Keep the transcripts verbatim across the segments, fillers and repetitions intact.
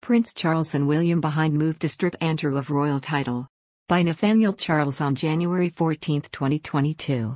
Prince Charles and William behind move to strip Andrew of royal title. By Nathaniel Charles on January fourteenth, twenty twenty-two.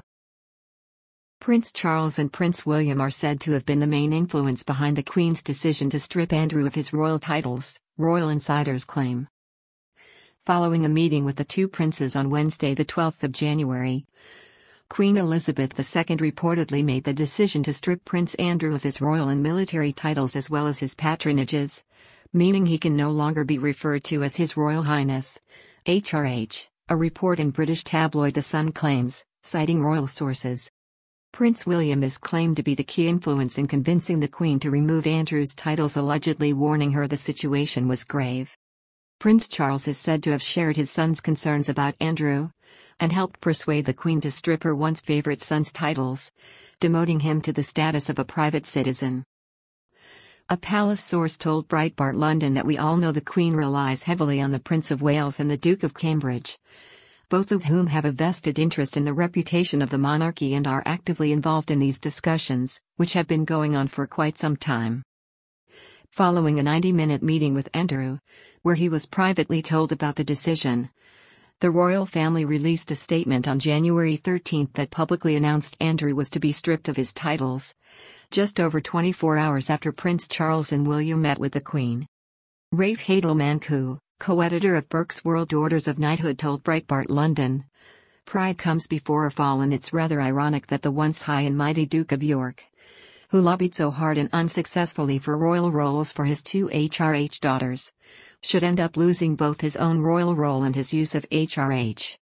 Prince Charles and Prince William are said to have been the main influence behind the Queen's decision to strip Andrew of his royal titles, royal insiders claim. Following a meeting with the two princes on Wednesday the twelfth of January, Queen Elizabeth the Second reportedly made the decision to strip Prince Andrew of his royal and military titles as well as his patronages, meaning he can no longer be referred to as His Royal Highness, H R H, a report in British tabloid The Sun claims, citing royal sources. Prince William is claimed to be the key influence in convincing the Queen to remove Andrew's titles, allegedly warning her the situation was grave. Prince Charles is said to have shared his son's concerns about Andrew, and helped persuade the Queen to strip her once favorite son's titles, demoting him to the status of a private citizen. A palace source told Breitbart London that we all know the Queen relies heavily on the Prince of Wales and the Duke of Cambridge, both of whom have a vested interest in the reputation of the monarchy and are actively involved in these discussions, which have been going on for quite some time. Following a ninety-minute meeting with Andrew, where he was privately told about the decision, the royal family released a statement on January thirteenth that publicly announced Andrew was to be stripped of his titles, just over twenty-four hours after Prince Charles and William met with the Queen. Rafe Hadel-Mancu, co-editor of Burke's World Orders of Knighthood, told Breitbart London, "Pride comes before a fall, and it's rather ironic that the once high and mighty Duke of York, who lobbied so hard and unsuccessfully for royal roles for his two H R H daughters, should end up losing both his own royal role and his use of H R H.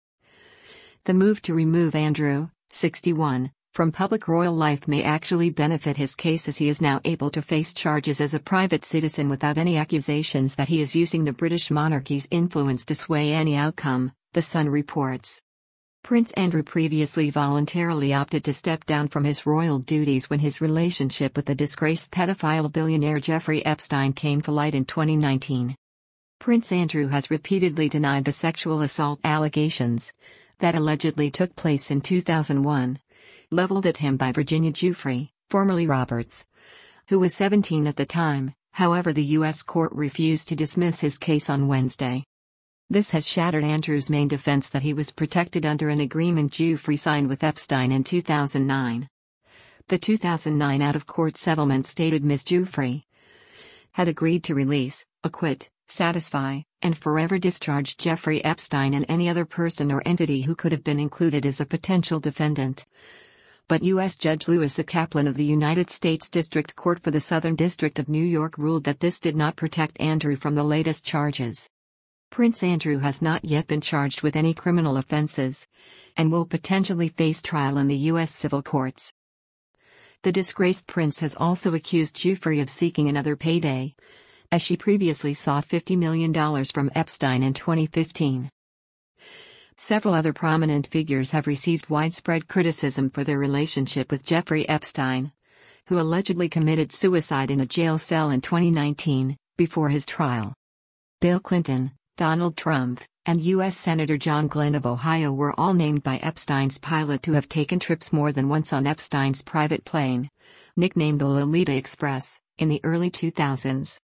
The move to remove Andrew, sixty-one, from public royal life may actually benefit his case, as he is now able to face charges as a private citizen without any accusations that he is using the British monarchy's influence to sway any outcome," The Sun reports. Prince Andrew previously voluntarily opted to step down from his royal duties when his relationship with the disgraced pedophile billionaire Jeffrey Epstein came to light in twenty nineteen. Prince Andrew has repeatedly denied the sexual assault allegations that allegedly took place in two thousand one, leveled at him by Virginia Giuffre, formerly Roberts, who was seventeen at the time. However, the U S court refused to dismiss his case on Wednesday. This has shattered Andrew's main defense that he was protected under an agreement Giuffre signed with Epstein in two thousand nine. The two thousand nine out-of-court settlement stated Miz Giuffre had agreed to release, acquit, satisfy, and forever discharge Jeffrey Epstein and any other person or entity who could have been included as a potential defendant. But U S Judge Louisa Kaplan of the United States District Court for the Southern District of New York ruled that this did not protect Andrew from the latest charges. Prince Andrew has not yet been charged with any criminal offenses, and will potentially face trial in the U S civil courts. The disgraced prince has also accused Giuffre of seeking another payday, as she previously sought fifty million dollars from Epstein in twenty fifteen. Several other prominent figures have received widespread criticism for their relationship with Jeffrey Epstein, who allegedly committed suicide in a jail cell in twenty nineteen, before his trial. Bill Clinton, Donald Trump, and U S Senator John Glenn of Ohio were all named by Epstein's pilot to have taken trips more than once on Epstein's private plane, nicknamed the Lolita Express, in the early two thousands.